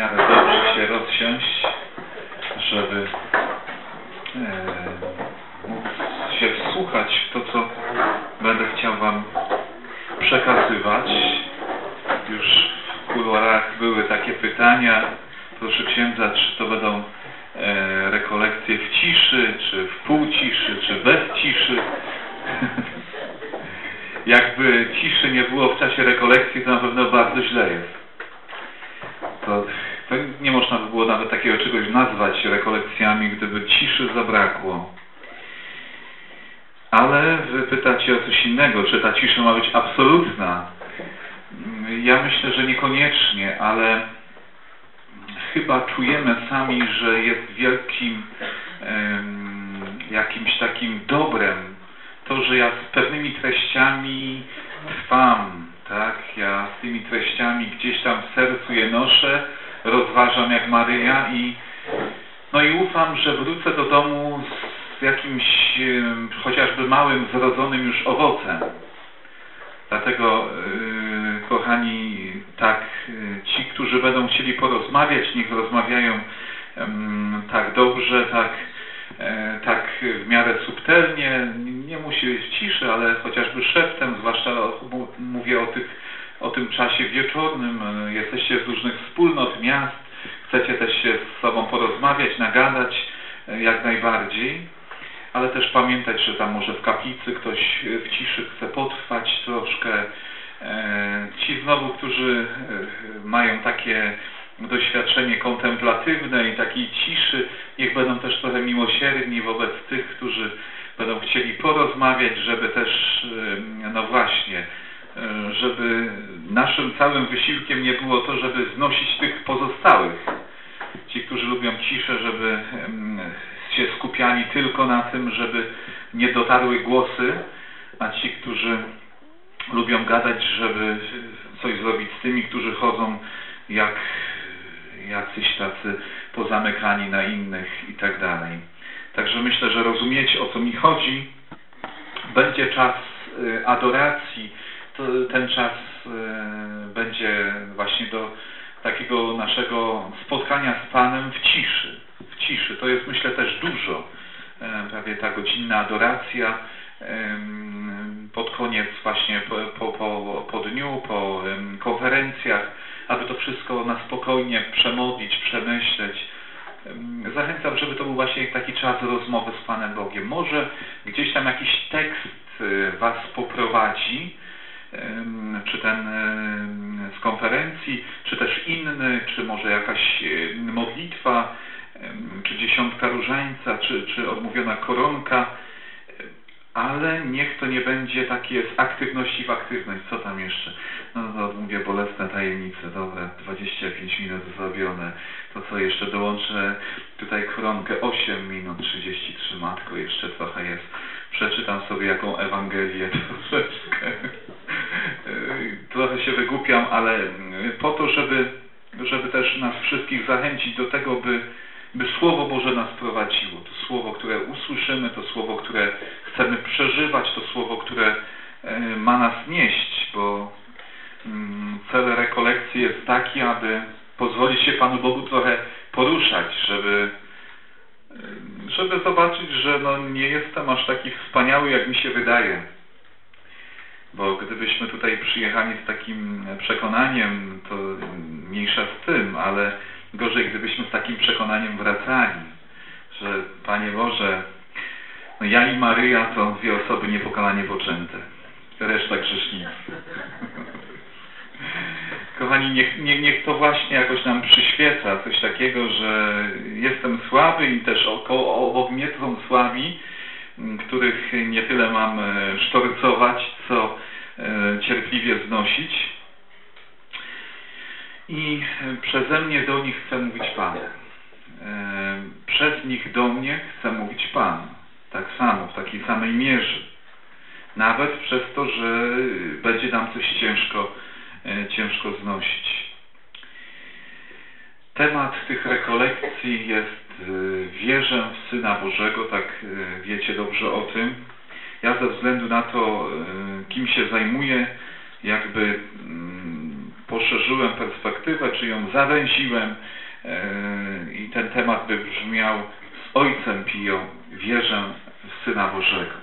miarę dobrze się rozsiąść, żeby móc się wsłuchać w to, co będę chciał Wam przekazywać. Już w kuluarach były takie pytania, proszę księdza, czy to będą rekolekcje w ciszy, czy w pół ciszy, czy bez ciszy. Jakby ciszy nie było w czasie rekolekcji, to na pewno bardzo źle jest. To nie można by było nawet takiego czegoś nazwać rekolekcjami, gdyby ciszy zabrakło. Ale wy pytacie o coś innego, czy ta cisza ma być absolutna. Ja myślę, że niekoniecznie, ale chyba czujemy sami, że jest wielkim jakimś takim dobrem to, że ja z pewnymi treściami trwam, tak? Ja z tymi treściami gdzieś tam w sercu je noszę, rozważam jak Maryja i ufam, że wrócę do domu z jakimś chociażby małym, zrodzonym już owocem. Dlatego, kochani, tak, ci, którzy będą chcieli porozmawiać, niech rozmawiają tak dobrze, tak w miarę subtelnie, nie musi być ciszy, ale chociażby szeptem, zwłaszcza mówię o tym czasie wieczornym, jesteście z różnych wspólnot, miast, chcecie też się z sobą porozmawiać, nagadać jak najbardziej, ale też pamiętać, że tam może w kaplicy ktoś w ciszy chce potrwać troszkę. Ci znowu, którzy mają takie doświadczenie kontemplatywne i takiej ciszy, niech będą też trochę miłosierni wobec tych, którzy będą chcieli porozmawiać, żeby też, no właśnie, żeby naszym całym wysiłkiem nie było to, żeby znosić tych pozostałych. Ci, którzy lubią ciszę, żeby się skupiali tylko na tym, żeby nie dotarły głosy, a ci, którzy lubią gadać, żeby coś zrobić z tymi, którzy chodzą jak jacyś tacy pozamykani na innych i tak dalej. Także myślę, że rozumiecie, o co mi chodzi. Będzie czas adoracji. Ten czas będzie właśnie do takiego naszego spotkania z Panem w ciszy. W ciszy. To jest, myślę, też dużo. Prawie ta godzinna adoracja pod koniec właśnie po dniu, po konferencjach, aby to wszystko na spokojnie przemodlić, przemyśleć. Zachęcam, żeby to był właśnie taki czas rozmowy z Panem Bogiem. Może gdzieś tam jakiś tekst Was poprowadzi, czy ten z konferencji, czy też inny, czy może jakaś modlitwa, czy dziesiątka różańca, czy odmówiona koronka, ale niech to nie będzie takie z aktywności w aktywność. Co tam jeszcze? No odmówię bolesne tajemnice. Dobra, 25 minut zrobione. To co jeszcze? Dołączę tutaj koronkę. 8 minut 33. Matko, jeszcze trochę jest. Przeczytam sobie jaką Ewangelię troszeczkę. Trochę się wygłupiam, ale po to, żeby też nas wszystkich zachęcić do tego, by Słowo Boże nas prowadziło. To Słowo, które usłyszymy, to Słowo, które chcemy przeżywać, to Słowo, które ma nas nieść, bo cel rekolekcji jest taki, aby pozwolić się Panu Bogu trochę poruszać, żeby zobaczyć, że nie jestem aż taki wspaniały, jak mi się wydaje. Bo gdybyśmy tutaj przyjechali z takim przekonaniem, to mniejsza z tym, ale gorzej, gdybyśmy z takim przekonaniem wracali, że Panie Boże, ja i Maryja to dwie osoby niepokalanie poczęte, reszta grzesznicy. Kochani, niech to właśnie jakoś nam przyświeca, coś takiego, że jestem słaby i też obok mnie są słabi, których nie tyle mam sztorcować, co cierpliwie znosić. I przeze mnie do nich chce mówić Pan. Przez nich do mnie chce mówić Pan. Tak samo, w takiej samej mierze. Nawet przez to, że będzie nam coś ciężko znosić. Temat tych rekolekcji jest wierzę w Syna Bożego, tak wiecie dobrze o tym. Ja ze względu na to, kim się zajmuję, jakby poszerzyłem perspektywę, czy ją zawęziłem i ten temat by brzmiał: z Ojcem piją, wierzę w Syna Bożego.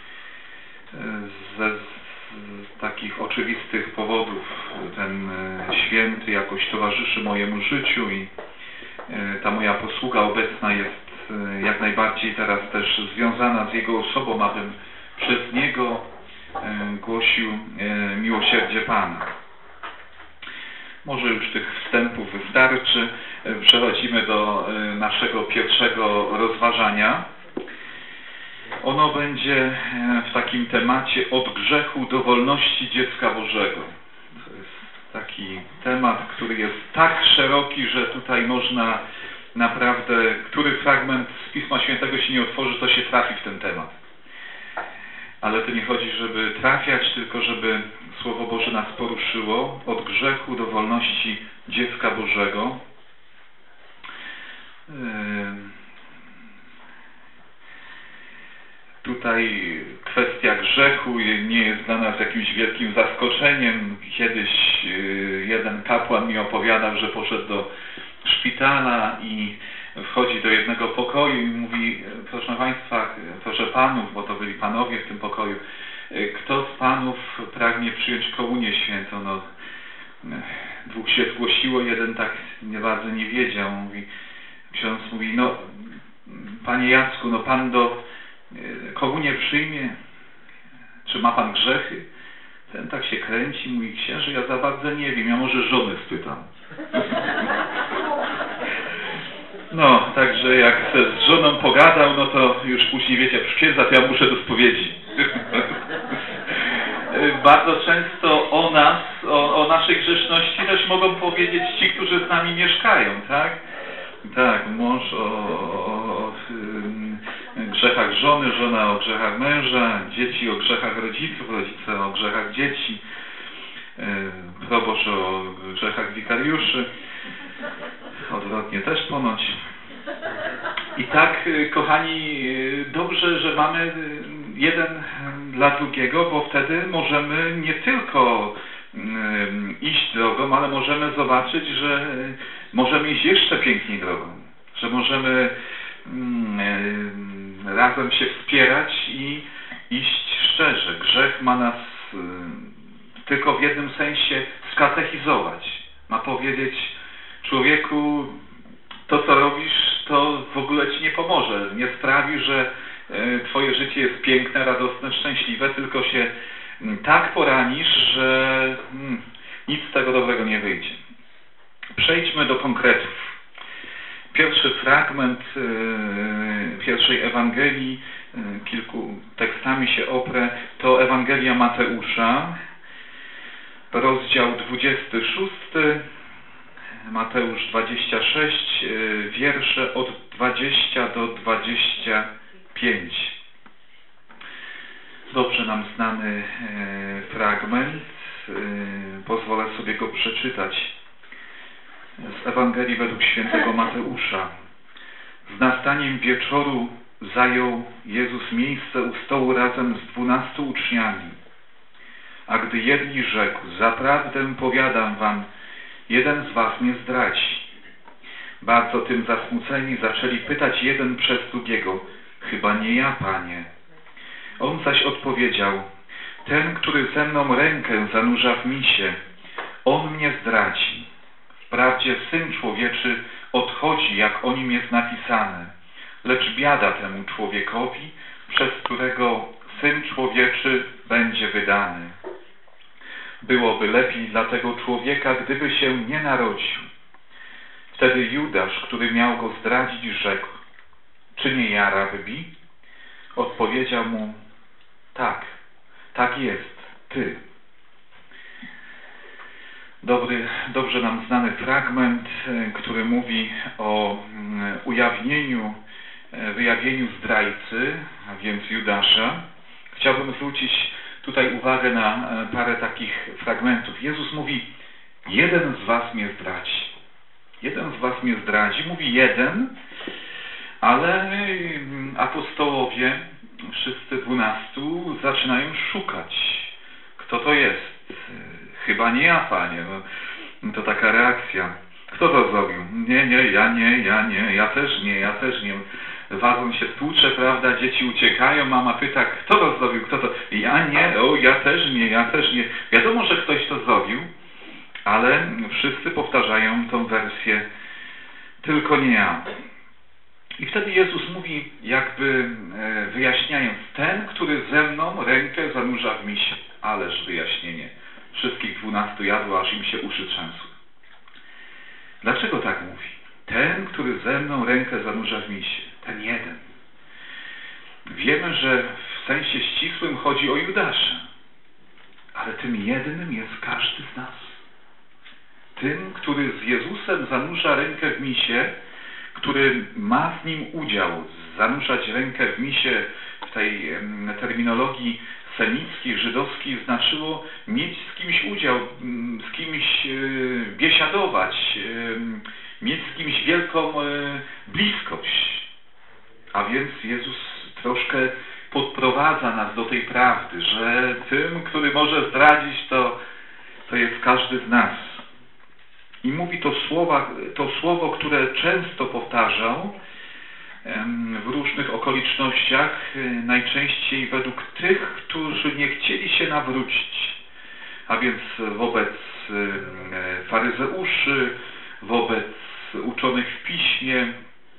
Z takich oczywistych powodów ten święty jakoś towarzyszy mojemu życiu i ta moja posługa obecna jest jak najbardziej teraz też związana z Jego osobą, abym przez Niego głosił miłosierdzie Pana. Może już tych wstępów wystarczy. Przechodzimy do naszego pierwszego rozważania. Ono będzie w takim temacie: od grzechu do wolności dziecka Bożego. To jest taki temat, który jest tak szeroki, że tutaj można naprawdę, który fragment z Pisma Świętego się nie otworzy, to się trafi w ten temat. Ale to nie chodzi, żeby trafiać, tylko żeby Słowo Boże nas poruszyło. Od grzechu do wolności dziecka Bożego. Tutaj kwestia grzechu nie jest dla nas jakimś wielkim zaskoczeniem. Kiedyś jeden kapłan mi opowiadał, że poszedł do szpitala i wchodzi do jednego pokoju i mówi: proszę Państwa, proszę Panów, bo to byli Panowie w tym pokoju, kto z Panów pragnie przyjąć komunię świętą? No, dwóch się zgłosiło, jeden tak nie bardzo nie wiedział. Ksiądz mówi: no Panie Jacku, no Pan komunię przyjmie, czy ma Pan grzechy? Ten tak się kręci, mówi: księże, ja za bardzo nie wiem, ja może żonę spytam. No, także jak z żoną pogadał, no to już później, wiecie, księdza, to ja muszę do spowiedzi. Bardzo często o nas, o naszej grzeszności też mogą powiedzieć ci, którzy z nami mieszkają, tak? Tak, mąż o grzechach żony, żona o grzechach męża, dzieci o grzechach rodziców, rodzice o grzechach dzieci, proboszcz o grzechach wikariuszy, odwrotnie też ponoć. I tak, kochani, dobrze, że mamy jeden dla drugiego, bo wtedy możemy nie tylko iść drogą, ale możemy zobaczyć, że możemy iść jeszcze piękniej drogą, że możemy razem się wspierać i iść szczerze. Grzech ma nas tylko w jednym sensie skatechizować. Ma powiedzieć: człowieku, to co robisz, to w ogóle ci nie pomoże. Nie sprawi, że twoje życie jest piękne, radosne, szczęśliwe, tylko się tak poranisz, że nic z tego dobrego nie wyjdzie. Przejdźmy do konkretów. Pierwszy fragment pierwszej Ewangelii, kilku tekstami się oprę, to Ewangelia Mateusza, rozdział 26, Mateusz 26, wiersze od 20 do 25. Dobrze nam znany fragment, pozwolę sobie go przeczytać. Z Ewangelii według świętego Mateusza. Z nastaniem wieczoru zajął Jezus miejsce u stołu razem z 12 uczniami. A gdy jedli, rzekł: zaprawdę powiadam wam, jeden z was mnie zdradzi. Bardzo tym zasmuceni zaczęli pytać jeden przez drugiego: chyba nie ja, Panie. On zaś odpowiedział: ten, który ze mną rękę zanurza w misie, on mnie zdradzi. Wprawdzie Syn Człowieczy odchodzi, jak o nim jest napisane, lecz biada temu człowiekowi, przez którego Syn Człowieczy będzie wydany. Byłoby lepiej dla tego człowieka, gdyby się nie narodził. Wtedy Judasz, który miał go zdradzić, rzekł: czy nie ja, Rabbi? Odpowiedział mu: tak, tak jest, ty. Dobrze nam znany fragment, który mówi o wyjawieniu zdrajcy, a więc Judasza. Chciałbym zwrócić tutaj uwagę na parę takich fragmentów. Jezus mówi: jeden z was mnie zdradzi. Jeden z was mnie zdradzi. Mówi jeden, ale apostołowie, wszyscy 12, zaczynają szukać. Kto to jest? Chyba nie ja, Panie. to taka reakcja. Kto to zrobił? Ja też nie. Wadzą się w tłucze, prawda? Dzieci uciekają, mama pyta, kto to zrobił? Kto to? Ja też nie. Wiadomo, że ktoś to zrobił, ale wszyscy powtarzają tą wersję, tylko nie ja. I wtedy Jezus mówi, jakby wyjaśniając, ten, który ze mną rękę zanurza w misie. Ależ wyjaśnienie. Wszystkich 12 jadło, aż im się uszy trzęsły. Dlaczego tak mówi? Ten, który ze mną rękę zanurza w misie. Ten jeden. Wiemy, że w sensie ścisłym chodzi o Judasza. Ale tym jednym jest każdy z nas. Tym, który z Jezusem zanurza rękę w misie, który ma z nim udział. Zanurzać rękę w misie w tej terminologii semickiej, żydowskiej znaczyło mieć z kimś udział, z kimś biesiadować, mieć z kimś wielką bliskość. A więc Jezus troszkę podprowadza nas do tej prawdy, że tym, który może zdradzić, to jest każdy z nas. I mówi to słowo, które często powtarzał w różnych okolicznościach, najczęściej według tych, którzy nie chcieli się nawrócić. A więc wobec faryzeuszy, wobec uczonych w piśmie,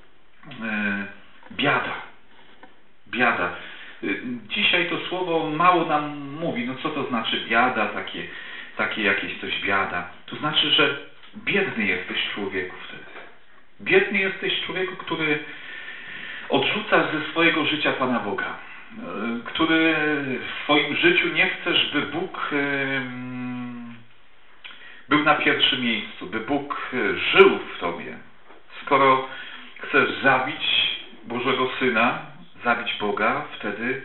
biada. Dzisiaj to słowo mało nam mówi. No co to znaczy biada, takie jakieś coś biada? To znaczy, że biedny jesteś człowieku wtedy. Biedny jesteś człowieku, który odrzucasz ze swojego życia Pana Boga. Który w swoim życiu nie chcesz, by Bóg był na pierwszym miejscu, by Bóg żył w Tobie. Skoro chcesz zabić Bożego Syna, zabić Boga, wtedy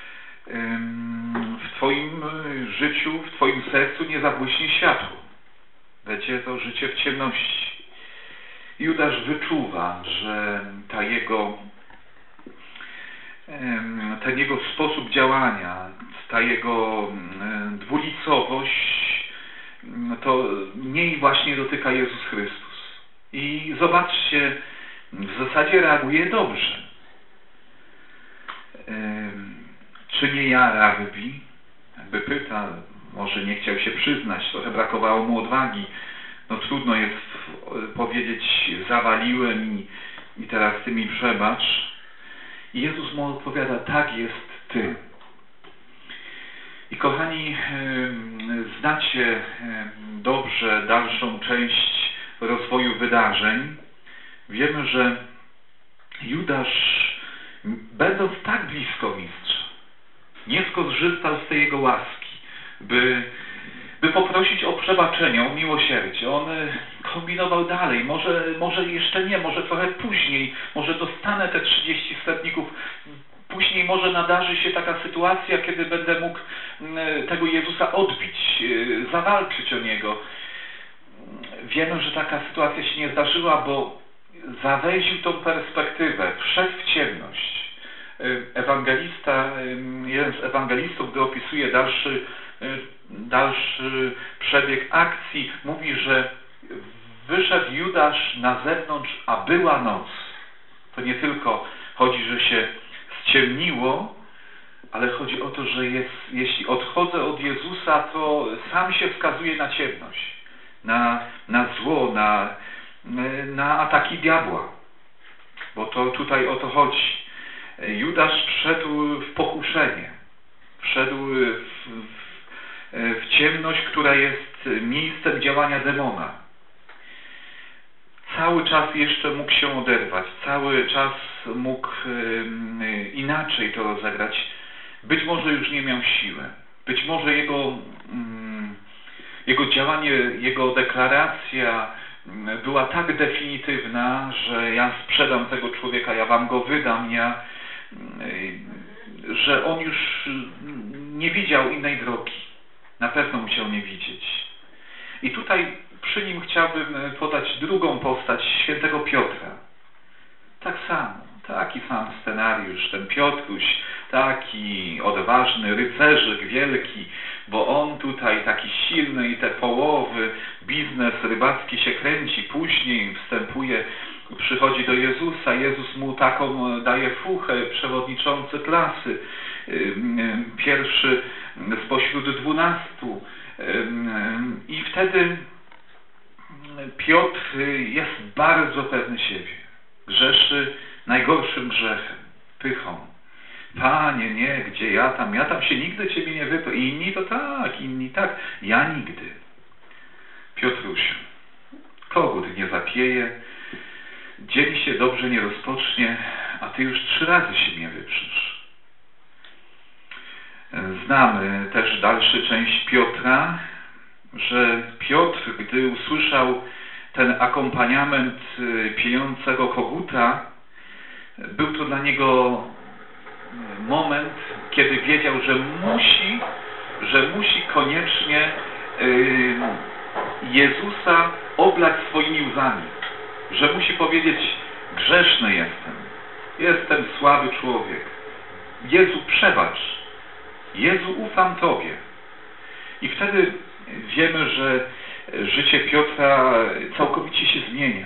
w Twoim życiu, w Twoim sercu nie zabłyśnie światło. Będzie to życie w ciemności. Judasz wyczuwa, że ten jego sposób działania, ta jego dwulicowość, to mniej właśnie dotyka Jezus Chrystus. I zobaczcie, w zasadzie reaguje dobrze. Czy nie ja, rabbi? Jakby pyta, może nie chciał się przyznać, trochę brakowało mu odwagi. No trudno jest powiedzieć, zawaliłem i teraz Ty mi przebacz. I Jezus mu odpowiada, tak jest Ty. I kochani, znacie dobrze dalszą część rozwoju wydarzeń. Wiemy, że Judasz, będąc tak blisko mistrza, nie skorzystał z tej jego łaski, by poprosić o przebaczenie, o miłosierdzie. On kombinował dalej, może jeszcze nie, może trochę później, może dostanę te 30 setników, później może nadarzy się taka sytuacja, kiedy będę mógł tego Jezusa odbić, zawalczyć o Niego. Wiemy, że taka sytuacja się nie zdarzyła, bo zawęził tą perspektywę, wszedł w ciemność. Ewangelista, jeden z ewangelistów, gdy opisuje dalszy przebieg akcji, mówi, że wyszedł Judasz na zewnątrz, a była noc. To nie tylko chodzi, że się ściemniło, ale chodzi o to, że jeśli odchodzę od Jezusa, to sam się wskazuje na ciemność, na zło, na ataki diabła. Bo to tutaj o to chodzi. Judasz wszedł w pokuszenie. Wszedł w ciemność, która jest miejscem działania demona. Cały czas jeszcze mógł się oderwać. Cały czas mógł inaczej to rozegrać. Być może już nie miał siły. Być może jego działanie, jego deklaracja była tak definitywna, że ja sprzedam tego człowieka, ja wam go wydam, że on już nie widział innej drogi. Na pewno musiał nie widzieć. I tutaj przy nim chciałbym podać drugą postać, świętego Piotra. Tak samo, taki sam scenariusz, ten Piotruś, taki odważny rycerzyk wielki, bo on tutaj taki silny i te połowy, biznes rybacki się kręci, później przychodzi do Jezusa, Jezus mu taką daje fuchę, przewodniczący klasy, pierwszy spośród 12. I wtedy Piotr jest bardzo pewny siebie. Grzeszy najgorszym grzechem, pychą. Panie, nie, gdzie ja tam się nigdy Ciebie nie wypę. Inni to tak, inni tak, ja nigdy. Piotrusiu, kogut nie zapieje, dzień się dobrze nie rozpocznie, a Ty już 3 razy się mnie wyprzesz. Znamy też dalszy część Piotra, że Piotr, gdy usłyszał ten akompaniament piejącego koguta, był to dla niego moment, kiedy wiedział, że musi koniecznie Jezusa oblać swoimi łzami, że musi powiedzieć: grzeszny jestem słaby człowiek. Jezu, przebacz. Jezu, ufam Tobie. I wtedy wiemy, że życie Piotra całkowicie się zmienia.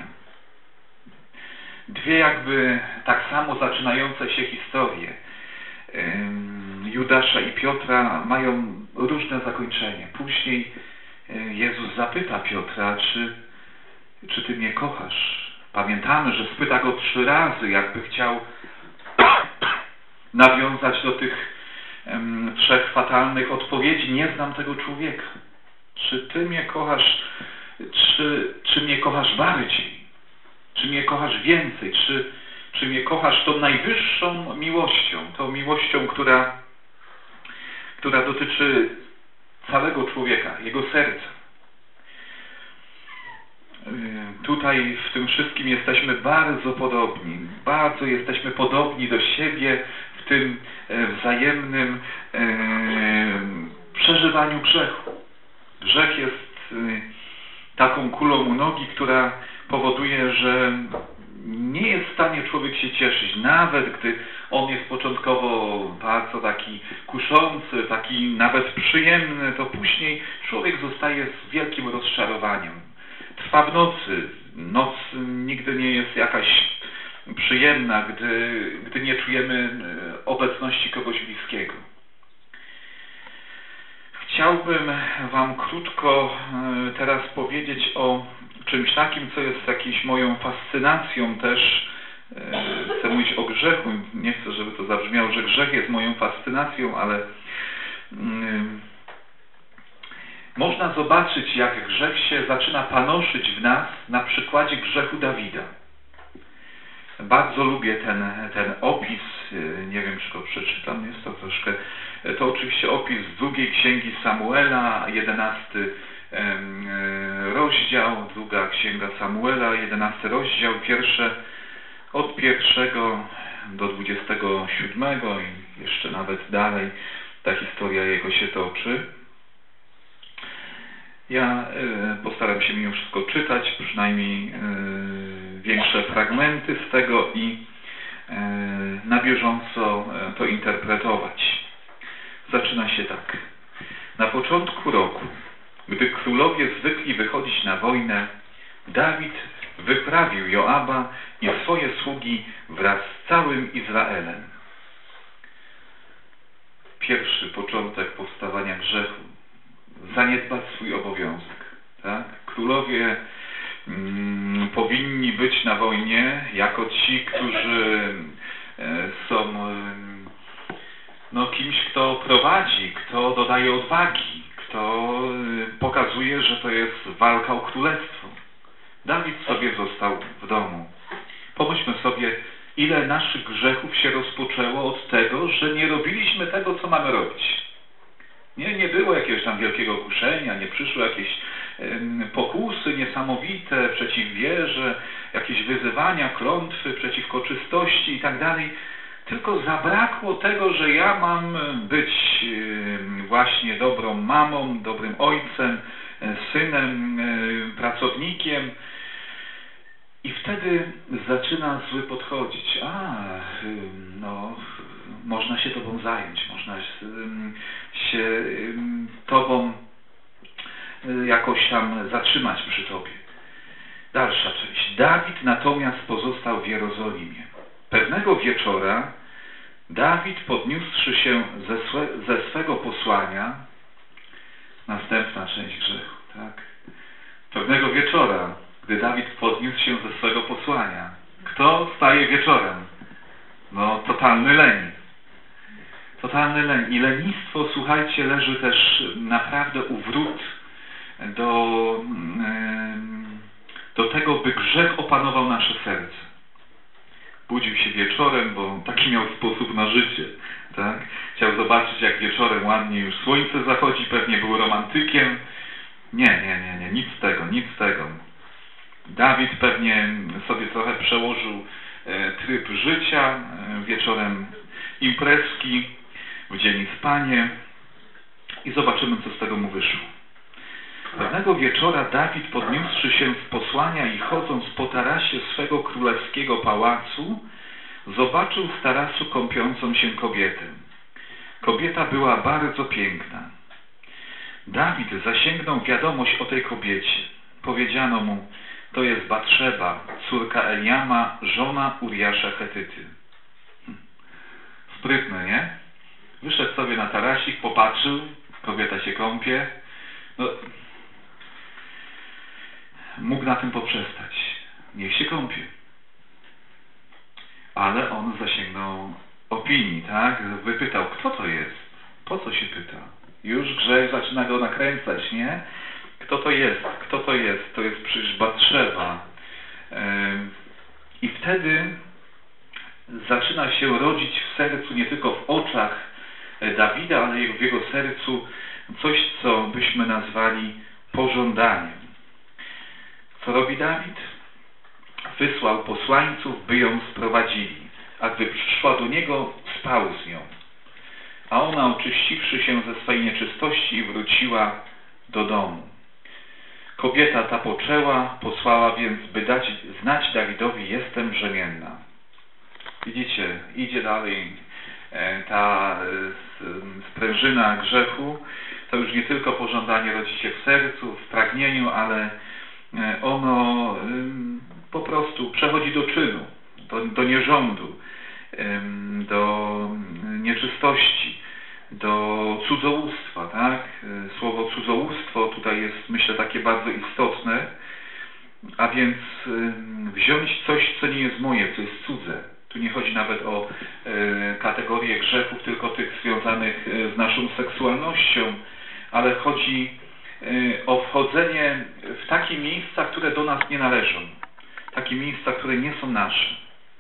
Dwie jakby tak samo zaczynające się historie Judasza i Piotra mają różne zakończenie. Później Jezus zapyta Piotra, czy Ty mnie kochasz? Pamiętamy, że spyta go 3 razy, jakby chciał nawiązać do tych 3 fatalnych odpowiedzi. Nie znam tego człowieka. Czy Ty mnie kochasz? Czy mnie kochasz bardziej? Czy mnie kochasz więcej? Czy mnie kochasz tą najwyższą miłością? Tą miłością, która dotyczy całego człowieka, jego serca. Tutaj w tym wszystkim jesteśmy bardzo podobni. Bardzo jesteśmy podobni do siebie w tym wzajemnym przeżywaniu grzechu. Grzech jest taką kulą u nogi, która powoduje, że nie jest w stanie człowiek się cieszyć, nawet gdy on jest początkowo bardzo taki kuszący, taki nawet przyjemny, to później człowiek zostaje z wielkim rozczarowaniem. Trwa w nocy. Noc nigdy nie jest jakaś przyjemna, gdy nie czujemy obecności kogoś bliskiego. Chciałbym Wam krótko teraz powiedzieć o czymś takim, co jest jakąś moją fascynacją też. Chcę mówić o grzechu. Nie chcę, żeby to zabrzmiało, że grzech jest moją fascynacją, ale można zobaczyć, jak grzech się zaczyna panoszyć w nas na przykładzie grzechu Dawida. Bardzo lubię ten opis, nie wiem, czy go przeczytam, jest to troszkę, to oczywiście opis z 2 księgi Samuela, 11 rozdział, 2 księga Samuela, 11 rozdział, od 1 do 27 i jeszcze nawet dalej ta historia jego się toczy. Ja postaram się mimo wszystko czytać, przynajmniej większe fragmenty z tego i na bieżąco to interpretować. Zaczyna się tak. Na początku roku, gdy królowie zwykli wychodzić na wojnę, Dawid wyprawił Joaba i swoje sługi wraz z całym Izraelem. Pierwszy początek powstawania grzechu. Zaniedbać swój obowiązek. Tak? Królowie powinni być na wojnie jako ci, którzy są kimś, kto prowadzi, kto dodaje odwagi, kto pokazuje, że to jest walka o królestwo. Dawid sobie został w domu. Pomyślmy sobie, ile naszych grzechów się rozpoczęło od tego, że nie robiliśmy tego, co mamy robić. Nie było jakiegoś tam wielkiego kuszenia, nie przyszły jakieś pokusy niesamowite przeciw wierze, jakieś wyzywania, klątwy przeciwko czystości i tak dalej. Tylko zabrakło tego, że ja mam być właśnie dobrą mamą, dobrym ojcem, synem, pracownikiem. I wtedy zaczyna zły podchodzić. Można się tobą zająć, można się Tobą jakoś tam zatrzymać przy Tobie. Dalsza część. Dawid natomiast pozostał w Jerozolimie. Pewnego wieczora Dawid, podniósłszy się ze swego posłania, następna część grzechu, tak? Pewnego wieczora, gdy Dawid podniósł się ze swego posłania. Kto wstaje wieczorem? No, totalny leń. Totalny leń. I lenistwo, słuchajcie, leży też naprawdę u wrót do tego, by grzech opanował nasze serce. Budził się wieczorem, bo taki miał sposób na życie, tak? Chciał zobaczyć, jak wieczorem ładnie już słońce zachodzi, pewnie był romantykiem. Nie, nic z tego. Dawid pewnie sobie trochę przełożył tryb życia, wieczorem imprezki, w dzień spanie i zobaczymy, co z tego mu wyszło. Pewnego wieczora Dawid, podniósłszy się z posłania i chodząc po tarasie swego królewskiego pałacu, zobaczył z tarasu kąpiącą się kobietę. Kobieta była bardzo piękna. Dawid zasięgnął wiadomość o tej kobiecie. Powiedziano mu: to jest Batszeba, córka Eliama, żona Uriasza Chetyty. Sprytny, nie? Wyszedł sobie na tarasik, popatrzył, kobieta się kąpie. No, mógł na tym poprzestać. Niech się kąpie. Ale on zasięgnął opinii, tak? Wypytał, kto to jest? Po co się pyta? Już grzech zaczyna go nakręcać, nie? Kto to jest? Kto to jest? To jest przecież Batszeba. I wtedy zaczyna się rodzić w sercu, nie tylko w oczach Dawida, ale i w jego sercu coś, co byśmy nazwali pożądaniem. Co robi Dawid? Wysłał posłańców, by ją sprowadzili, a gdy przyszła do niego, spał z nią. A ona, oczyściwszy się ze swej nieczystości, wróciła do domu. Kobieta ta poczęła, posłała więc, by dać znać Dawidowi: jestem brzemienna. Widzicie, idzie dalej ta sprężyna grzechu. To już nie tylko pożądanie rodzi się w sercu, w pragnieniu, ale ono po prostu przechodzi do czynu, do nierządu, do nieczystości, do cudzołóstwa, tak? Słowo cudzołóstwo tutaj jest, myślę, takie bardzo istotne, a więc wziąć coś, co nie jest moje, co jest cudze. Tu nie chodzi nawet o kategorię grzechów, tylko tych związanych z naszą seksualnością, ale chodzi o wchodzenie w takie miejsca, które do nas nie należą. Takie miejsca, które nie są nasze.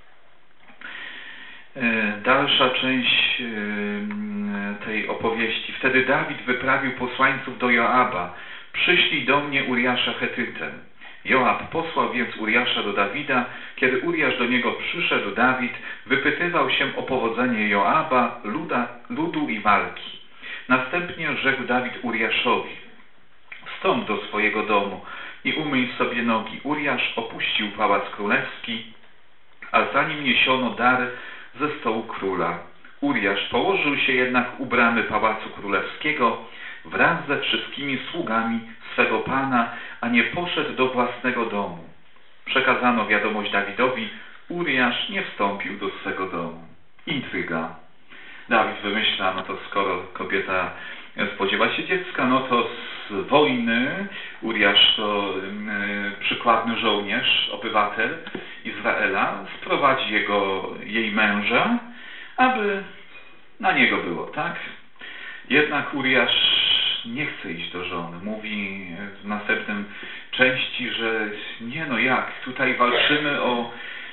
Dalsza część tej opowieści. Wtedy Dawid wyprawił posłańców do Joaba. Przyślij do mnie Uriasza Chetytę. Joab posłał więc Uriasza do Dawida. Kiedy Uriasz do niego przyszedł, Dawid wypytywał się o powodzenie Joaba, ludu i walki. Następnie rzekł Dawid Uriaszowi: wstąp do swojego domu i umyj sobie nogi. Uriasz opuścił pałac królewski, a za nim niesiono dar ze stołu króla. Uriasz położył się jednak u bramy pałacu królewskiego wraz ze wszystkimi sługami swego pana, a nie poszedł do własnego domu. Przekazano wiadomość Dawidowi: Uriasz nie wstąpił do swego domu. Intryga. Dawid wymyśla, no to skoro kobieta spodziewa się dziecka, no to z wojny Uriasz to przykładny żołnierz, obywatel Izraela, sprowadzi jej męża, aby na niego było, tak? Jednak Uriasz nie chce iść do żony. Mówi w następnym części, że nie, no jak, tutaj walczymy o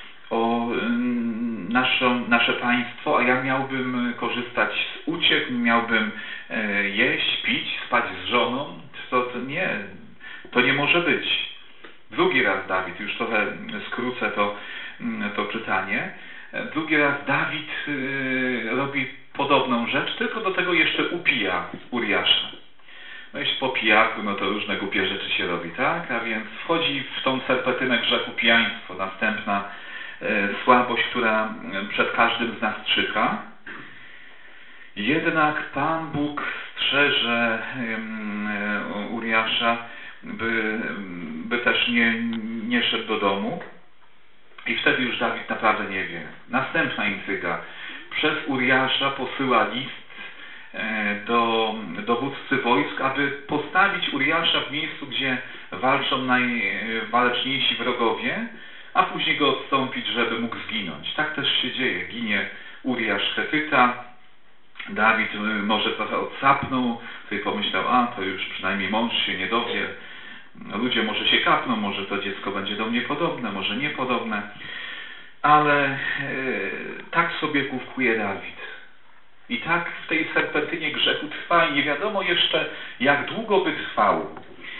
nasze państwo, a ja miałbym korzystać z uciech, miałbym jeść, pić, spać z żoną. To nie może być. Drugi raz Dawid, już trochę skrócę to czytanie, drugi raz Dawid robi podobną rzecz, tylko do tego jeszcze upija Uriasza. No jeśli po pijaku, no to różne głupie rzeczy się robi, tak? A więc wchodzi w tą serpetynę grzechu pijaństwo, następna słabość, która przed każdym z nas czyha. Jednak Pan Bóg strzeże Uriasza, by też nie szedł do domu. I wtedy już Dawid naprawdę nie wie. Następna intryga. Przez Uriasza posyła list do dowódcy wojsk, aby postawić Uriasza w miejscu, gdzie walczą najwaleczniejsi wrogowie, a później go odstąpić, żeby mógł zginąć. Tak też się dzieje. Ginie Uriasz Chetyta. Dawid może trochę odsapnął, sobie pomyślał, to już przynajmniej mąż się nie dowie. Ludzie może się kapną, może to dziecko będzie do mnie podobne, może niepodobne. Ale tak sobie główkuje Dawid. I tak w tej serpentynie grzechu trwa i nie wiadomo jeszcze, jak długo by trwał.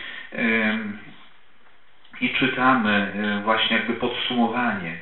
I czytamy właśnie jakby podsumowanie.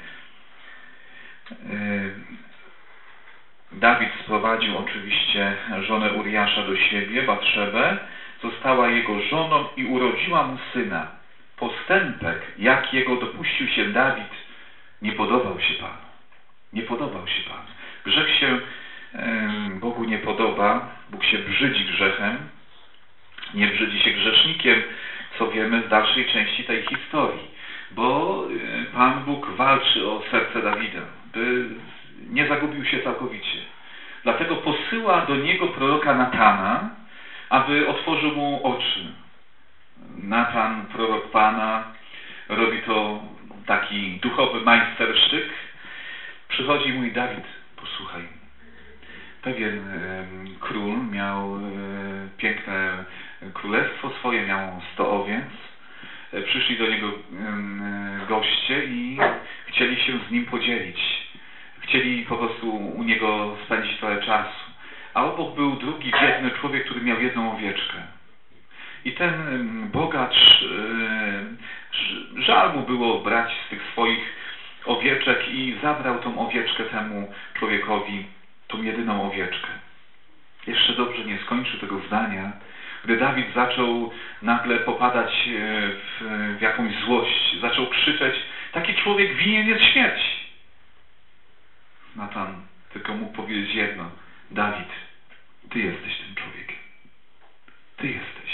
Dawid sprowadził oczywiście żonę Uriasza do siebie, Batszebę, została jego żoną i urodziła mu syna. Postępek, jakiego dopuścił się Dawid, nie podobał się Panu. Nie podobał się Panu. Grzech się Bogu nie podoba, Bóg się brzydzi grzechem, nie brzydzi się grzesznikiem, co wiemy z dalszej części tej historii, bo Pan Bóg walczy o serce Dawida, by nie zagubił się całkowicie. Dlatego posyła do niego proroka Natana, aby otworzył mu oczy. Natan, prorok Pana, robi to taki duchowy majstersztyk. Przychodzi i mówi: Dawid, posłuchaj, pewien król miał piękne królestwo swoje, miał 100 owiec. Przyszli do niego goście i chcieli się z nim podzielić. Chcieli po prostu u niego spędzić trochę czasu. A obok był drugi biedny człowiek, który miał jedną owieczkę. I ten bogacz, żal mu było brać z tych swoich owieczek i zabrał tą owieczkę temu człowiekowi, tą jedyną owieczkę. Jeszcze dobrze nie skończył tego zdania, gdy Dawid zaczął nagle popadać w jakąś złość, zaczął krzyczeć: taki człowiek winien jest śmierć. Natan tylko mógł powiedzieć jedno: Dawid, ty jesteś tym człowiekiem. Ty jesteś.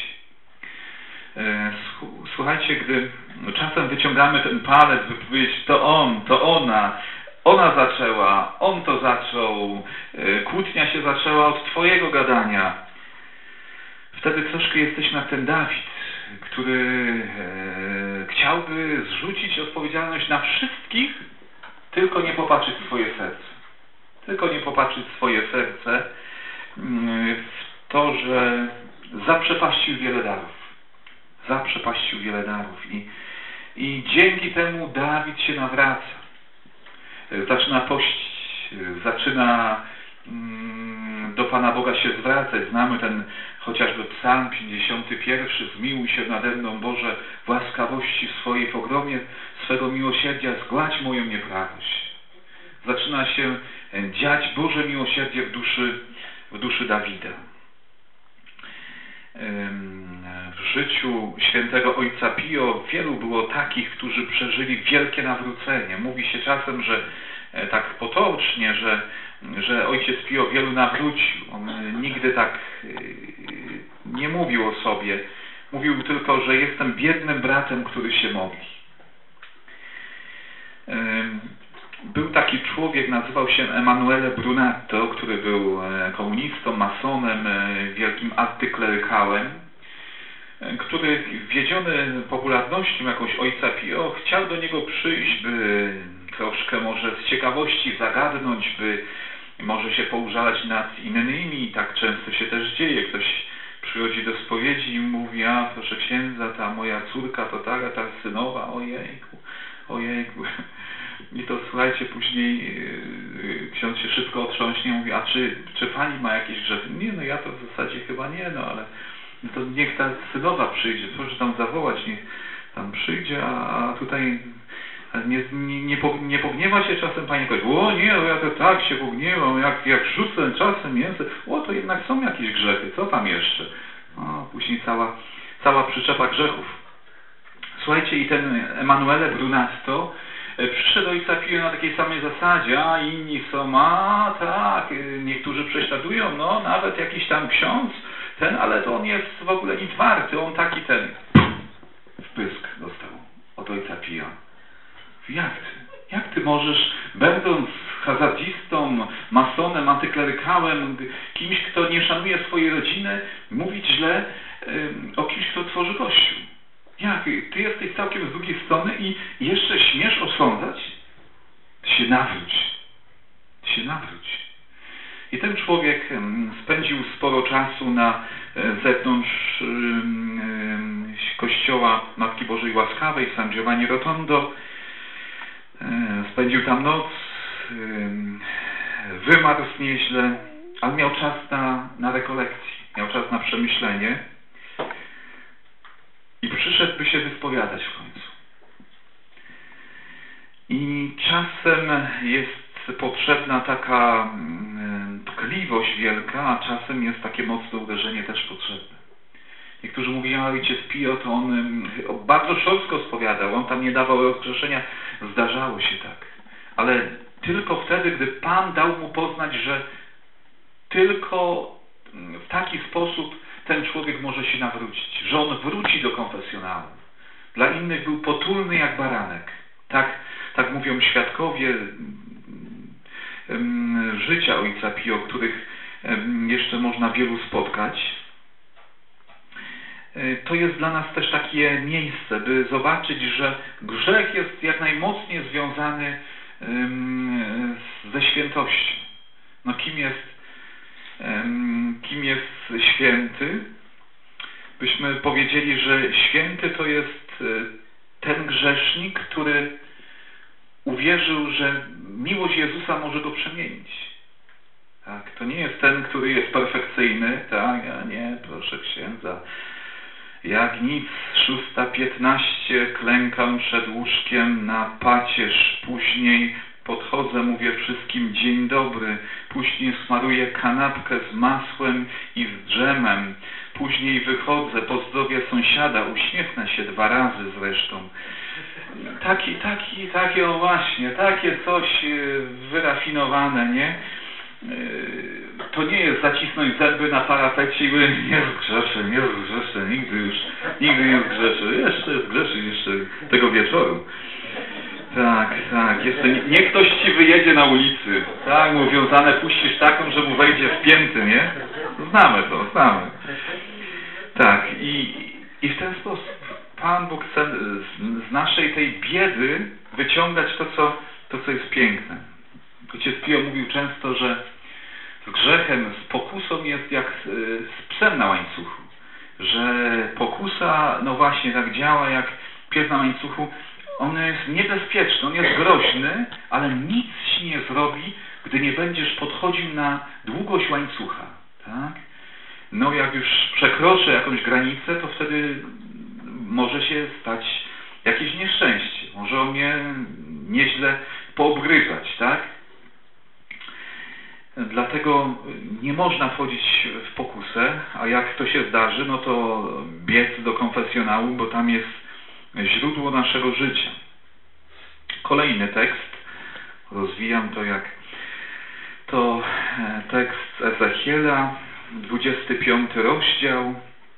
Słuchajcie, gdy czasem wyciągamy ten palec, by powiedzieć: to on, to ona zaczęła, on to zaczął, kłótnia się zaczęła od twojego gadania. Wtedy troszkę jesteśmy jak ten Dawid, który chciałby zrzucić odpowiedzialność na wszystkich, tylko nie popatrzeć w swoje serce. Tylko nie popatrzeć w swoje serce w to, że zaprzepaścił wiele darów. Zaprzepaścił wiele darów. I dzięki temu Dawid się nawraca. Zaczyna pościć, zaczyna do Pana Boga się zwracać. Znamy ten chociażby Psalm 51. Zmiłuj się nade mną, Boże, w łaskawości swojej, w ogromie swego miłosierdzia zgładź moją nieprawość. Zaczyna się dziać Boże miłosierdzie w duszy Dawida. W życiu świętego ojca Pio wielu było takich, którzy przeżyli wielkie nawrócenie. Mówi się czasem, że tak potocznie, że ojciec Pio wielu nawrócił. On nigdy tak nie mówił o sobie. Mówił tylko, że jestem biednym bratem, który się modli. Był taki człowiek, nazywał się Emanuele Brunetto, który był komunistą, masonem, wielkim antyklerykałem, który wiedziony popularnością jakąś ojca Pio chciał do niego przyjść, by troszkę może z ciekawości zagadnąć, by może się poużalać nad innymi. I tak często się też dzieje. Ktoś przychodzi do spowiedzi i mówi: a proszę księdza, ta moja córka to ta synowa, ojejku. I to słuchajcie, później ksiądz się szybko otrząśnie i mówi: a czy pani ma jakieś grzechy? Nie, no ja to w zasadzie chyba nie, no ale to niech ta synowa przyjdzie, proszę tam zawołać, niech tam przyjdzie, a tutaj nie pogniewa się czasem pani kogoś: o nie, no ja to tak się pogniewam, jak rzucę czasem mięso, to jednak są jakieś grzechy, co tam jeszcze? Później cała przyczepa grzechów. Słuchajcie, i ten Emanuele Brunetto przyszedł ojca Pio na takiej samej zasadzie, a inni są, tak, niektórzy prześladują, no nawet jakiś tam ksiądz, ale to on jest w ogóle nic warty, on taki wpysk dostał od ojca Pia. Jak ty możesz, będąc hazardzistą, masonem, antyklerykałem, kimś, kto nie szanuje swojej rodziny, mówić źle o kimś, kto tworzy Kościół? Jak? Ty jesteś całkiem z drugiej strony i jeszcze śmiesz osądzać? Ty się nawróć. I ten człowiek spędził sporo czasu na zewnątrz kościoła Matki Bożej Łaskawej w San Giovanni Rotondo. Spędził tam noc, wymarzł nieźle, ale miał czas na rekolekcję, miał czas na przemyślenie i przyszedł, by się wyspowiadać w końcu. I czasem jest potrzebna taka tkliwość wielka, a czasem jest takie mocne uderzenie też potrzebne. Niektórzy mówią, a ojciec Pio to on bardzo szorstko spowiadał, on tam nie dawał rozgrzeszenia. Zdarzało się tak. Ale tylko wtedy, gdy Pan dał mu poznać, że tylko w taki sposób ten człowiek może się nawrócić, że on wróci do konfesjonału. Dla innych był potulny jak baranek. Tak mówią świadkowie życia ojca Pio, których jeszcze można wielu spotkać. To jest dla nas też takie miejsce, by zobaczyć, że grzech jest jak najmocniej związany ze świętością. No kim jest święty? Byśmy powiedzieli, że święty to jest ten grzesznik, który uwierzył, że miłość Jezusa może go przemienić. Tak, to nie jest ten, który jest perfekcyjny, tak, a nie, proszę księdza. Jak nic, 6:15, klękam przed łóżkiem na pacierz, później podchodzę, mówię wszystkim dzień dobry, później smaruję kanapkę z masłem i z dżemem, później wychodzę, pozdrowię sąsiada, uśmiechnę się 2 razy zresztą. Takie o właśnie, takie coś wyrafinowane, nie? To nie jest zacisnąć zęby na parapecie i mówię, nie zgrzeszę, nigdy nie zgrzeszę. Jeszcze zgrzeszy, jeszcze tego wieczoru. Tak, jeszcze nie ktoś ci wyjedzie na ulicy. Tak, mu wiązane puścisz taką, że mu wejdzie w pięty, nie? Znamy. Tak, i w ten sposób Pan Bóg chce z naszej tej biedy wyciągać to, co jest piękne. Ojciec Pio mówił często, że z grzechem, z pokusą jest jak z psem na łańcuchu. Że pokusa, no właśnie tak działa jak pies na łańcuchu. On jest niebezpieczny, on jest groźny, ale nic ci nie zrobi, gdy nie będziesz podchodził na długość łańcucha. Tak? No jak już przekroczę jakąś granicę, to wtedy może się stać jakieś nieszczęście. Może on mnie nieźle poobgryzać, tak? Dlatego nie można wchodzić w pokusę, a jak to się zdarzy, no to biec do konfesjonału, bo tam jest źródło naszego życia. Kolejny tekst, rozwijam to to tekst Ezechiela, 25 rozdział,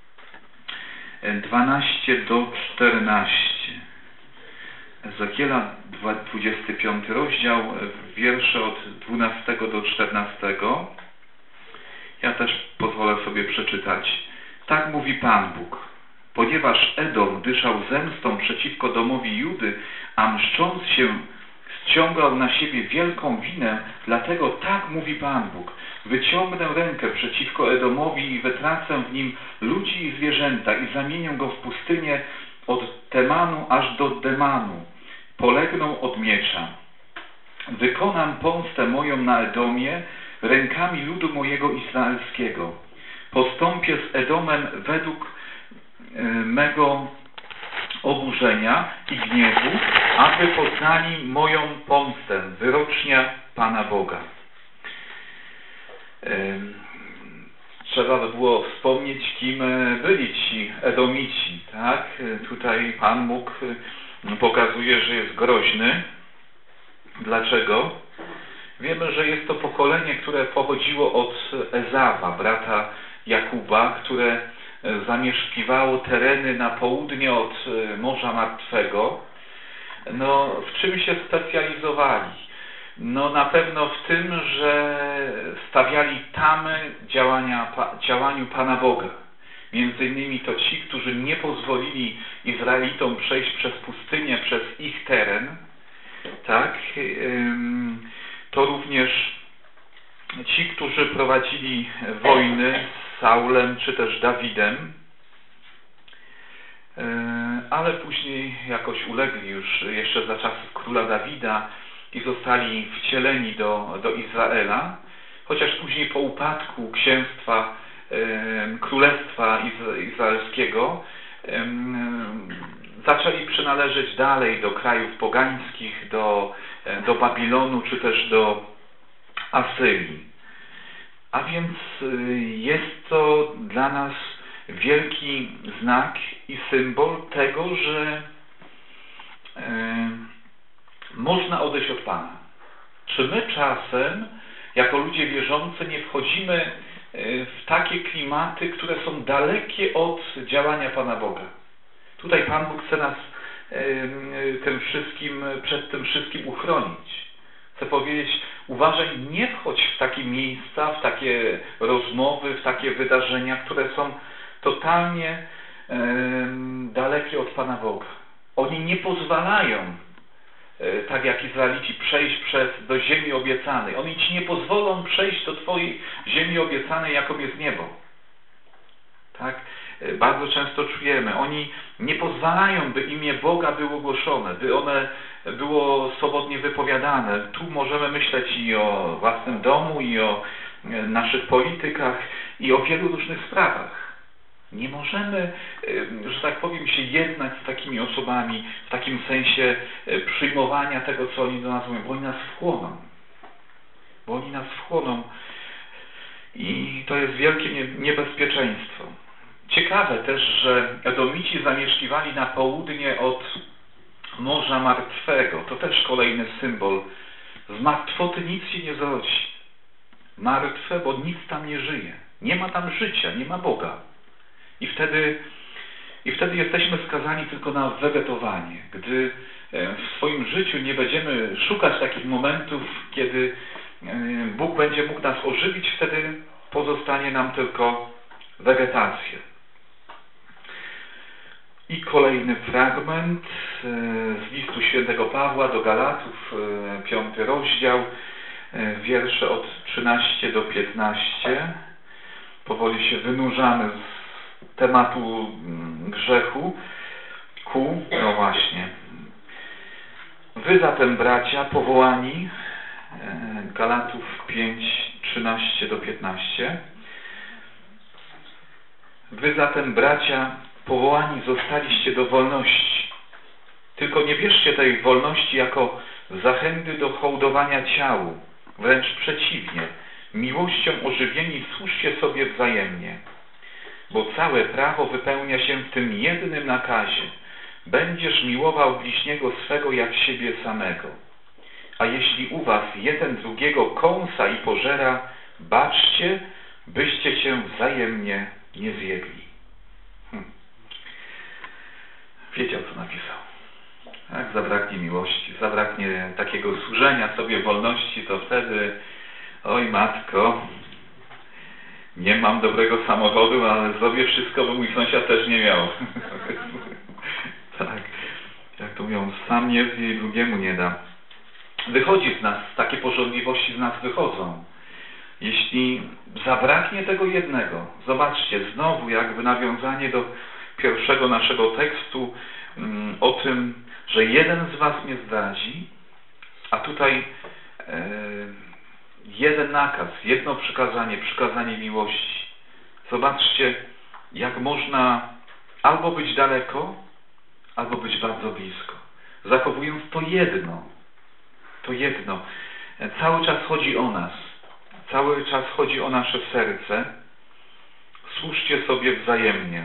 12 do 14. Ezechiela, 25 rozdział, wiersze od 12 do 14. Ja też pozwolę sobie przeczytać. Tak mówi Pan Bóg. Ponieważ Edom dyszał zemstą przeciwko domowi Judy, a mszcząc się ściągał na siebie wielką winę, dlatego tak mówi Pan Bóg. Wyciągnę rękę przeciwko Edomowi i wytracę w nim ludzi i zwierzęta i zamienię go w pustynię od Temanu aż do Demanu. Polegną od miecza. Wykonam pomstę moją na Edomie rękami ludu mojego izraelskiego. Postąpię z Edomem według mego oburzenia i gniewu, aby poznali moją pomstę, wyrocznia Pana Boga. Trzeba by było wspomnieć, kim byli ci Edomici, tak? Tutaj Pan Bóg pokazuje, że jest groźny, Dlaczego? Wiemy, że jest to pokolenie, które pochodziło od Ezawa, brata Jakuba, które zamieszkiwało tereny na południe od Morza Martwego. No, w czym się specjalizowali? No, na pewno w tym, że stawiali tamy działaniu Pana Boga. Między innymi to ci, którzy nie pozwolili Izraelitom przejść przez pustynię, przez ich teren, tak? To również ci, którzy prowadzili wojny z Saulem czy też Dawidem, ale później jakoś ulegli już jeszcze za czasów króla Dawida i zostali wcieleni do Izraela, chociaż później po upadku księstwa, królestwa izraelskiego zaczęli przynależeć dalej do krajów pogańskich, do Babilonu czy też do Asyrii. A więc jest to dla nas wielki znak i symbol tego, że można odejść od Pana. Czy my czasem, jako ludzie wierzący, nie wchodzimy w takie klimaty, które są dalekie od działania Pana Boga? Tutaj Pan Bóg chce nas przed tym wszystkim uchronić. Chcę powiedzieć, uważaj, nie wchodź w takie miejsca, w takie rozmowy, w takie wydarzenia, które są totalnie dalekie od Pana Boga. Oni nie pozwalają, tak jak Izraelici, przejść do ziemi obiecanej. Oni Ci nie pozwolą przejść do Twojej ziemi obiecanej, jaką jest niebo. Tak? Bardzo często czujemy, oni nie pozwalają, by imię Boga było głoszone, by one było swobodnie wypowiadane. Tu możemy myśleć i o własnym domu, i o naszych politykach, i o wielu różnych sprawach. Nie możemy, że tak powiem, się jednać z takimi osobami w takim sensie przyjmowania tego, co oni do nas mówią, bo oni nas wchłoną. Bo oni nas wchłoną i to jest wielkie niebezpieczeństwo. Ciekawe też, że Edomici zamieszkiwali na południe od Morza Martwego. To też kolejny symbol. Z martwoty nic się nie zrodzi. Martwe, bo nic tam nie żyje. Nie ma tam życia, nie ma Boga. I wtedy jesteśmy skazani tylko na wegetowanie. Gdy w swoim życiu nie będziemy szukać takich momentów, kiedy Bóg będzie mógł nas ożywić, wtedy pozostanie nam tylko wegetacja. I kolejny fragment z listu świętego Pawła do Galatów, 5 rozdział, wiersze od 13 do 15. Powoli się wynurzamy z tematu grzechu no właśnie. Wy zatem, bracia, powołani, Galatów 5, 13 do 15. Wy zatem, bracia, powołani zostaliście do wolności. Tylko nie bierzcie tej wolności jako zachęty do hołdowania ciału. Wręcz przeciwnie. Miłością ożywieni służcie sobie wzajemnie. Bo całe prawo wypełnia się w tym jednym nakazie. Będziesz miłował bliźniego swego jak siebie samego. A jeśli u was jeden drugiego kąsa i pożera, baczcie, byście się wzajemnie nie zjedli. Wiedział, co napisał. Jak zabraknie miłości, zabraknie takiego służenia sobie wolności, to wtedy, oj matko, nie mam dobrego samochodu, ale zrobię wszystko, by mój sąsiad też nie miał. Tak, jak to mówią, sam nie zje i drugiemu nie da. Wychodzi z nas, takie pożądliwości z nas wychodzą. Jeśli zabraknie tego jednego, zobaczcie, znowu jakby nawiązanie do pierwszego naszego tekstu o tym, że jeden z was mnie zdradzi, a tutaj jeden nakaz, jedno przykazanie miłości. Zobaczcie, jak można albo być daleko, albo być bardzo blisko. Zachowując to jedno. Cały czas chodzi o nas. Cały czas chodzi o nasze serce. Służcie sobie wzajemnie.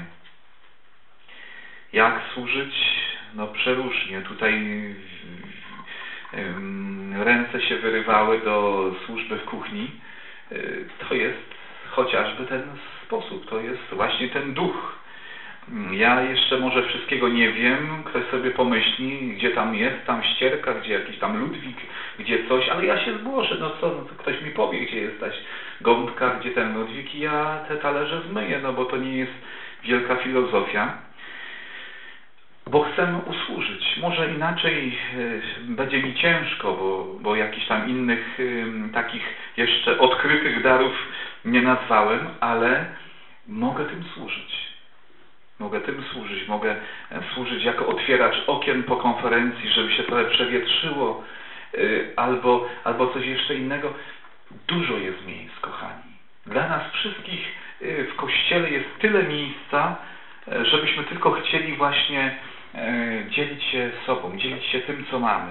Jak służyć? No przeróżnie. Tutaj ręce się wyrywały do służby w kuchni. To jest chociażby ten sposób, to jest właśnie ten duch. Ja jeszcze może wszystkiego nie wiem, ktoś sobie pomyśli, gdzie tam jest, tam ścierka, gdzie jakiś tam Ludwik, gdzie coś, ale ja się zgłoszę, no co, no to ktoś mi powie, gdzie jest ta gąbka, gdzie ten Ludwik i ja te talerze zmyję, no bo to nie jest wielka filozofia. Bo chcę usłużyć. Może inaczej będzie mi ciężko, bo jakichś tam innych takich jeszcze odkrytych darów nie nazwałem, ale mogę tym służyć. Mogę tym służyć. Mogę służyć jako otwieracz okien po konferencji, żeby się trochę przewietrzyło, albo coś jeszcze innego. Dużo jest miejsc, kochani. Dla nas wszystkich w Kościele jest tyle miejsca, żebyśmy tylko chcieli właśnie dzielić się sobą, dzielić się tym, co mamy.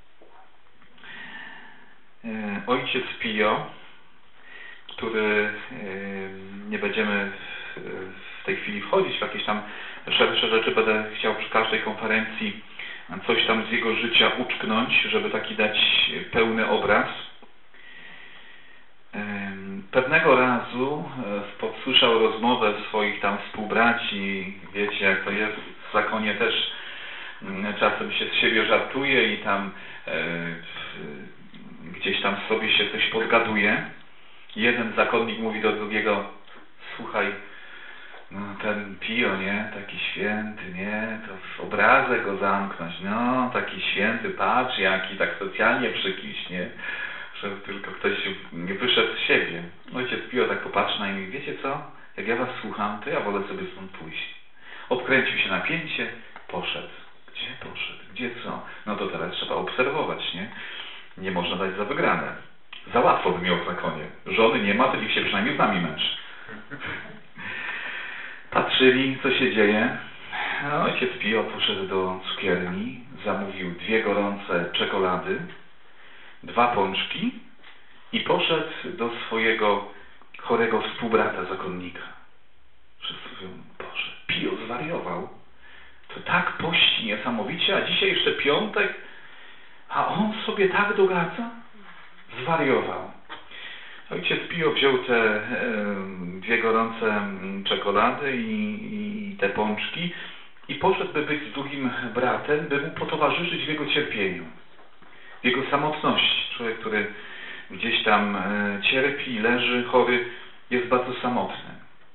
Ojciec Pio, który nie będziemy w tej chwili wchodzić w jakieś tam szersze rzeczy, będę chciał przy każdej konferencji coś tam z jego życia uczknąć, żeby taki dać pełny obraz. Pewnego razu podsłyszał rozmowę swoich tam współbraci, wiecie jak to jest, w zakonie też czasem się z siebie żartuje i tam gdzieś tam sobie się coś podgaduje. Jeden zakonnik mówi do drugiego: słuchaj, no ten Pio, nie, taki święty, nie, to w obrazę go zamknąć, no taki święty, patrz jaki, tak specjalnie przykiśnie, żeby tylko ktoś nie wyszedł z siebie. Ojciec Pio tak popatrzy na mnie i mówi: wiecie co, jak ja was słucham, to ja wolę sobie stąd pójść. Obkręcił się na pięcie, poszedł. Gdzie poszedł? Gdzie co? No to teraz trzeba obserwować, nie? Nie można dać za wygrane. Za łatwo by miał w zakonie. Żony nie ma, to niech się przynajmniej z nami męczy. Patrzyli, co się dzieje. No, ojciec Pio poszedł do cukierni, zamówił 2 gorące czekolady, 2 pączki i poszedł do swojego chorego współbrata zakonnika. Wszyscy mówią: Boże, Pio zwariował. To tak pości niesamowicie, a dzisiaj jeszcze piątek, a on sobie tak dogadza? Zwariował. Ojciec Pio wziął te 2 gorące czekolady i te pączki i poszedł, by być z drugim bratem, by mu potowarzyszyć w jego cierpieniu, w jego samotności. Człowiek, który gdzieś tam cierpi, leży chory, jest bardzo samotny.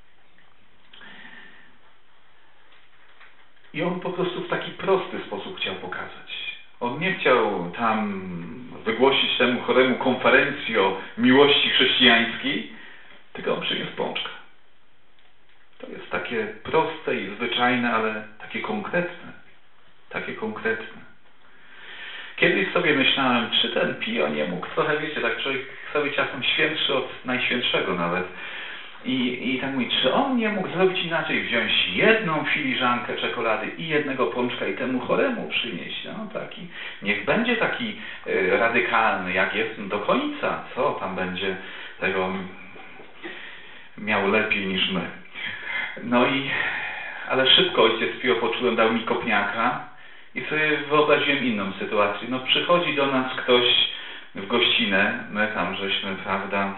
I on po prostu w taki prosty sposób chciał pokazać. On nie chciał tam wygłosić temu choremu konferencji o miłości chrześcijańskiej, tylko on przyniósł pączkę. To jest takie proste i zwyczajne, ale takie konkretne. Takie konkretne. Kiedyś sobie myślałem, czy ten Pio nie mógł trochę, wiecie, tak człowiek sobie czasem świętszy od Najświętszego nawet. I tak mówi, czy on nie mógł zrobić inaczej, wziąć 1 filiżankę czekolady i 1 pączka i temu choremu przynieść. No taki, niech będzie taki radykalny, jak jest, no do końca. Co tam będzie tego miał lepiej niż my. No i, ale szybko ojciec Pio, poczułem, dał mi kopniaka i sobie wyobraziłem inną sytuację. No przychodzi do nas ktoś w gościnę, my tam żeśmy, prawda,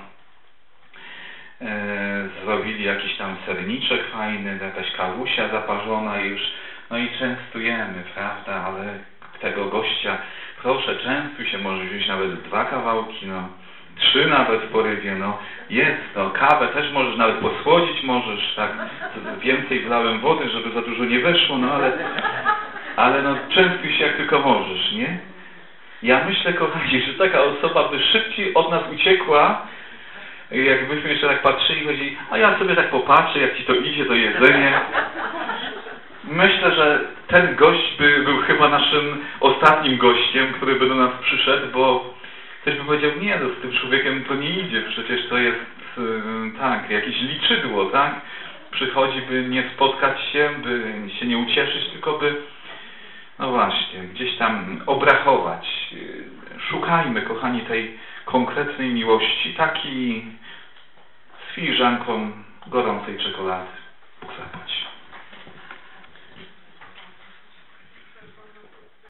zrobili jakiś tam serniczek fajny, jakaś kawusia zaparzona już, no i częstujemy, prawda, ale tego gościa, proszę, częstuj się, możesz wziąć nawet 2 kawałki, no 3 nawet w porywie, no jest, no kawę też możesz nawet posłodzić, możesz, tak, więcej wlałem wody, żeby za dużo nie weszło, no ale no częstuj się jak tylko możesz, nie? Ja myślę, kochani, że taka osoba by szybciej od nas uciekła, jakbyśmy jeszcze tak patrzyli, chodzi, a ja sobie tak popatrzę, jak ci to idzie, to jedzenie. Myślę, że ten gość był chyba naszym ostatnim gościem, który by do nas przyszedł, bo ktoś by powiedział, nie, no z tym człowiekiem to nie idzie, przecież to jest tak, jakieś liczydło, tak? Przychodzi, by nie spotkać się, by się nie ucieszyć, tylko by, no właśnie, gdzieś tam obrachować. Szukajmy, kochani, tej konkretnej miłości, taki z filiżanką gorącej czekolady. Bóg zapłać.